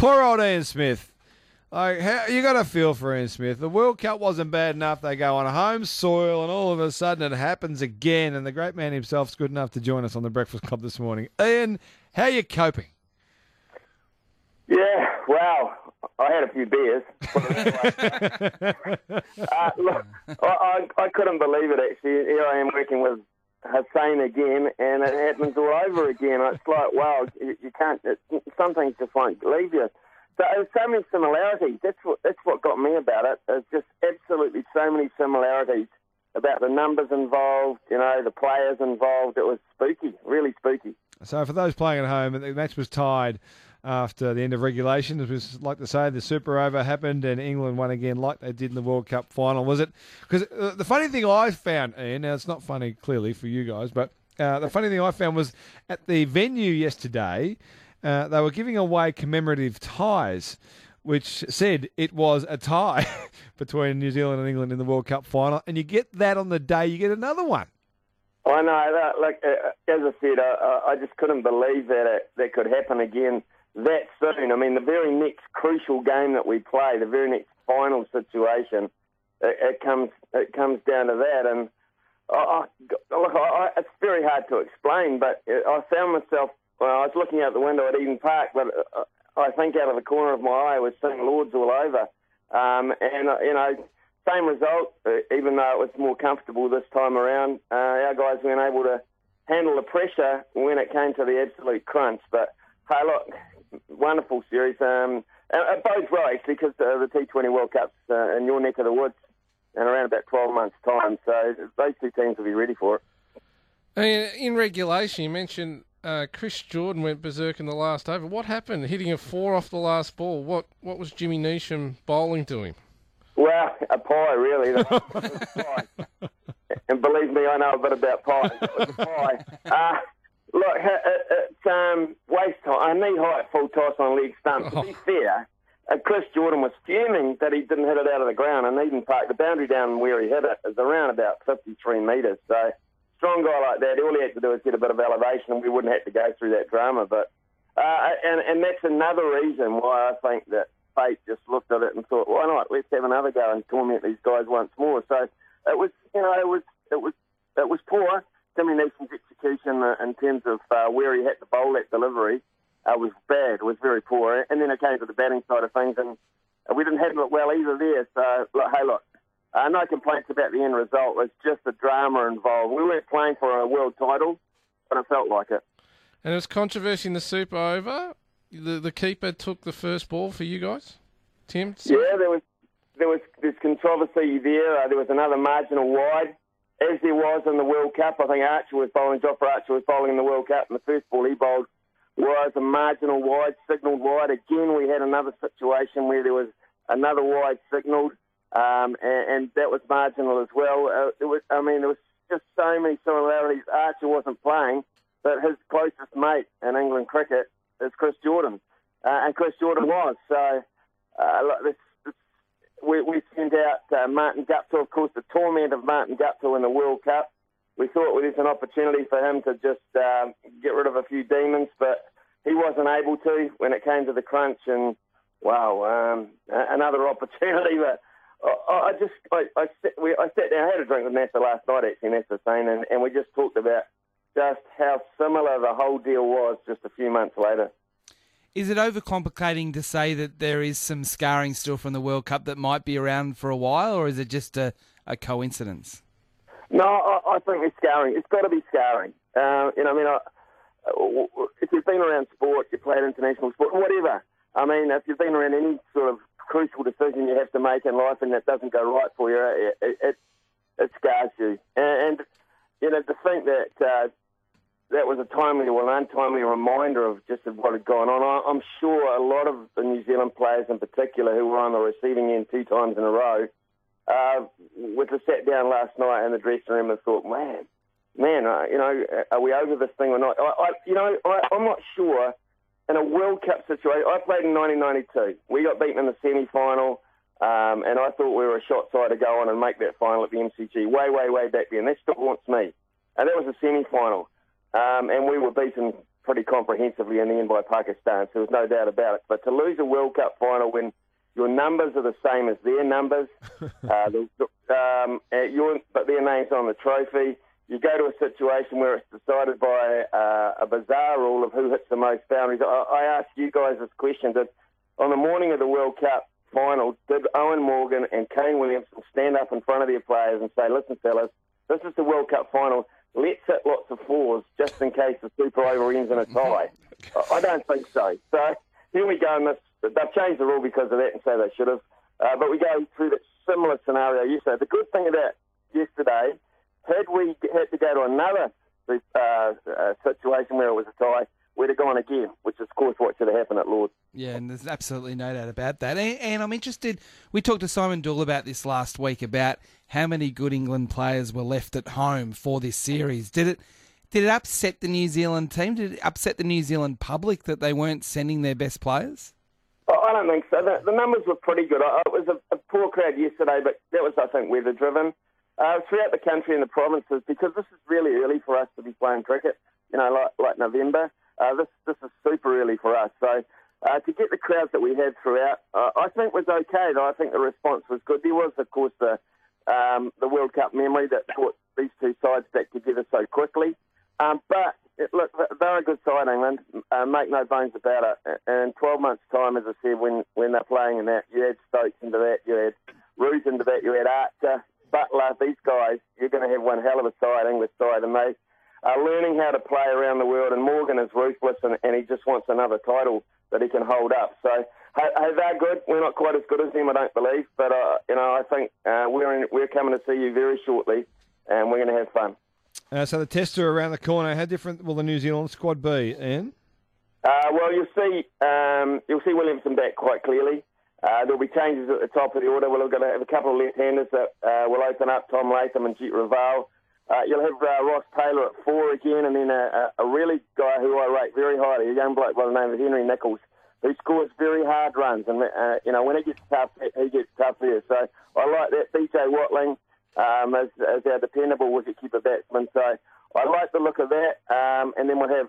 Poor old Ian Smith. You got to feel for Ian Smith. The World Cup wasn't bad enough. They go on home soil, and all of a sudden it happens again. And the great man himself's good enough to join us on the Breakfast Club this morning. Ian, how are you coping? Yeah, wow. I had a few beers. Look, I couldn't believe it, actually. Here I am working with Hussein again, and it happens all over again. It's like, wow, you can't. Some things just won't leave you. So there's so many similarities. That's what got me about it. There's just absolutely so many similarities about the numbers involved, the players involved. It was spooky, really spooky. So for those playing at home, the match was tied after the end of regulation. It was, like to say, the Super Over happened and England won again like they did in the World Cup final, was it? Because the funny thing I found, Ian, now it's not funny clearly for you guys, but the funny thing I found was at the venue yesterday, they were giving away commemorative ties, which said it was a tie between New Zealand and England in the World Cup final, and you get that on the day you get another one. I know, as I said, I just couldn't believe that could happen again that soon. I mean, the very next crucial game that we play, the very next final situation, it comes down to that. And it's very hard to explain, but I found myself, I was looking out the window at Eden Park, but I think out of the corner of my eye I was seeing Lords all over. Same result, even though it was more comfortable this time around. Our guys weren't able to handle the pressure when it came to the absolute crunch. But, hey, look, wonderful series. It bodes well, actually, because the T20 World Cup's in your neck of the woods in around about 12 months' time. So those two teams will be ready for it. In regulation, you mentioned Chris Jordan went berserk in the last over. What happened? Hitting a 4 off the last ball. What was Jimmy Neesham bowling to him? Well, a pie, really. It was pie. And believe me, I know a bit about pies. It was a pie. Look, it's waist height, knee-height full toss on leg stump. To be fair, Chris Jordan was fuming that he didn't hit it out of the ground. And Eden Park, the boundary down where he hit it is around about 53 metres. So, strong guy like that, all he had to do is get a bit of elevation and we wouldn't have to go through that drama. But and that's another reason why I think that fate just looked at it and thought, why not? Let's have another go and torment these guys once more. So it was poor. Jimmy Neesham's execution in terms of where he had to bowl that delivery was bad. It was very poor. And then it came to the batting side of things, and we didn't handle it well either there. So look, no complaints about the end result. It's just the drama involved. We weren't playing for a world title, but it felt like it. And there's controversy in the Super Over. The keeper took the first ball for you guys, Tim? Yeah, there's controversy there. There was another marginal wide, as there was in the World Cup. I think Jofra Archer was bowling in the World Cup, and the first ball he bowled was a marginal wide, signalled wide. Again, we had another situation where there was another wide signalled, and that was marginal as well. There was just so many similarities. Archer wasn't playing, but his closest mate in England cricket is Chris Jordan, and Chris Jordan was. So we sent out Martin Guptill, of course, the torment of Martin Guptill in the World Cup. We thought there was an opportunity for him to just get rid of a few demons, but he wasn't able to when it came to the crunch. And wow, another opportunity. But I sat down, I had a drink with Nasser last night, actually, Nasser Hussain, and we just talked about just how similar the whole deal was just a few months later. Is it overcomplicating to say that there is some scarring still from the World Cup that might be around for a while, or is it just a coincidence? No, I think it's scarring. It's got to be scarring. If you've been around sport, you played international sport, whatever. I mean, if you've been around any sort of crucial decision you have to make in life and that doesn't go right for you, it scars you. And to think that that was a timely or an untimely reminder of just what had gone on. I'm sure a lot of the New Zealand players in particular who were on the receiving end 2 times in a row, with the sat down last night in the dressing room and thought, man, are we over this thing or not? I'm not sure. In a World Cup situation, I played in 1992. We got beaten in the semi-final, and I thought we were a shot side to go on and make that final at the MCG way back then. That still haunts me. And that was a semi-final. And we were beaten pretty comprehensively in the end by Pakistan, so there's no doubt about it. But to lose a World Cup final when your numbers are the same as their numbers, but their name's on the trophy, you go to a situation where it's decided by a bizarre rule of who hits the most boundaries. I ask you guys this question, that on the morning of the World Cup final, did Owen Morgan and Kane Williamson stand up in front of their players and say, listen, fellas, this is the World Cup final, let's hit lots of fours just in case the Super Over ends in a tie? I don't think so. So here we go, and they've changed the rule because of that, and so they should have. But we go through that similar scenario yesterday. The good thing about yesterday, had we had to go to another situation where it was a tie, we'd have gone again, which is, of course, what should have happened at Lord's. Yeah, and there's absolutely no doubt about that. And I'm interested, we talked to Simon Doull about this last week, about how many good England players were left at home for this series. Did it upset the New Zealand team? Did it upset the New Zealand public that they weren't sending their best players? I don't think so. The numbers were pretty good. It was a poor crowd yesterday, but that was, I think, weather-driven. Throughout the country and the provinces, because this is really early for us to be playing cricket, like November. This is super early for us. So to get the crowds that we had throughout, I think was okay. I think the response was good. There was, of course, the World Cup memory that brought these two sides back together so quickly. But look, they're a good side, England. Make no bones about it. In 12 months' time, as I said, when they're playing in that, you add Stokes into that, you add Root into that, you add Archer, Butler, these guys, you're going to have one hell of a side, English side, and they are learning how to play around the world, and Morgan is ruthless, and he just wants another title that he can hold up. So, hey, they're good. We're not quite as good as them, I don't believe, but, I think we're coming to see you very shortly, and we're going to have fun. So the tests are around the corner. How different will the New Zealand squad be, Ian? Well, you'll see Williamson back quite clearly. There'll be changes at the top of the order. We're going to have a couple of left-handers that will open up, Tom Latham and Jet Raval. You'll have Ross Taylor at 4 again, and then a really guy who I rate very highly, a young bloke by the name of Henry Nichols, who scores very hard runs. And, when he gets tough, he gets tough there. So I like that. DJ Watling as our dependable wicket-keeper batsman. So I like the look of that. And then we'll have,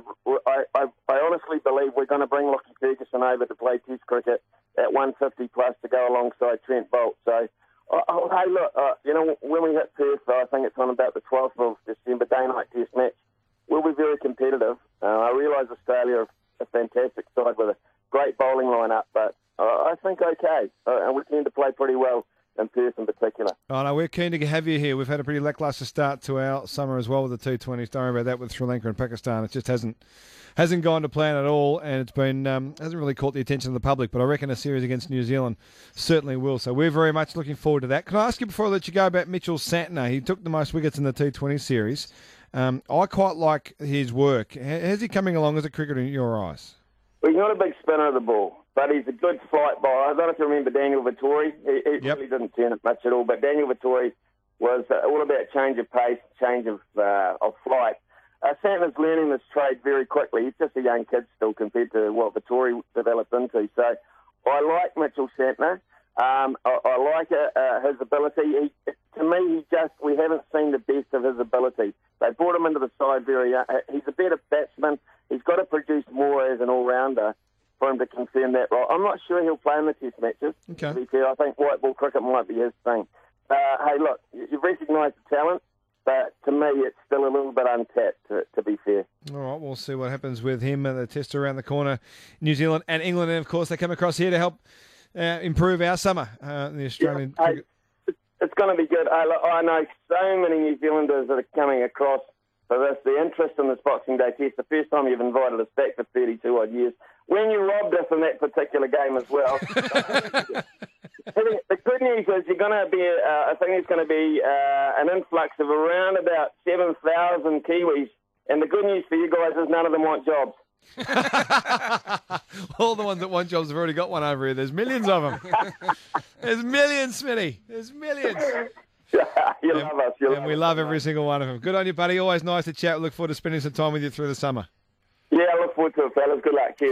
I honestly believe we're going to bring Lockie Ferguson over to play Test cricket at 150 plus to go alongside Trent Boult. So, hey, look, when we hit Perth, I think it's on about the 12th of December, day-night Test match, we'll be very competitive. I realise Australia are a fantastic side with a great bowling line-up, but I think okay. And we tend to play pretty well in Perth in particular. Oh, no, we're keen to have you here. We've had a pretty lacklustre start to our summer as well with the T20s. Don't worry about that with Sri Lanka and Pakistan. It just hasn't gone to plan at all, and it's been hasn't really caught the attention of the public. But I reckon a series against New Zealand certainly will. So we're very much looking forward to that. Can I ask you before I let you go about Mitchell Santner? He took the most wickets in the T20 series. I quite like his work. How's he coming along as a cricketer in your eyes? Well, he's not a big spinner of the ball, but he's a good flight bowler. I don't know if you remember Daniel Vittori. He really didn't turn it much at all, but Daniel Vittori was all about change of pace, change of flight. Santner's learning this trade very quickly. He's just a young kid still compared to what Vittori developed into. So I like Mitchell Santner. I like his ability. To me, we haven't seen the best of his ability. They brought him into the side very young. He's a better batsman. He's got to produce more as an all-rounder for him to confirm that role. I'm not sure he'll play in the Test matches. Okay. To be fair, I think white ball cricket might be his thing. Hey, look, you've recognised the talent, but to me, it's still a little bit untapped, to be fair. All right, we'll see what happens with him. The test around the corner, New Zealand and England, and of course, they come across here to help improve our summer. The Australian cricket. It's going to be good. I know so many New Zealanders that are coming across for this. The interest in this Boxing Day Test, the first time you've invited us back for 32 odd years, when you robbed us in that particular game as well. The good news is you're going to be, I think there's going to be an influx of around about 7,000 Kiwis. And the good news for you guys is none of them want jobs. All the ones that want jobs have already got one over here. There's millions of them. There's millions, Smitty. There's millions. You love us. And we love every single one of them. Good on you, buddy. Always nice to chat. Look forward to spending some time with you through the summer. Yeah, I look forward to it, fellas. Good luck. Cheers.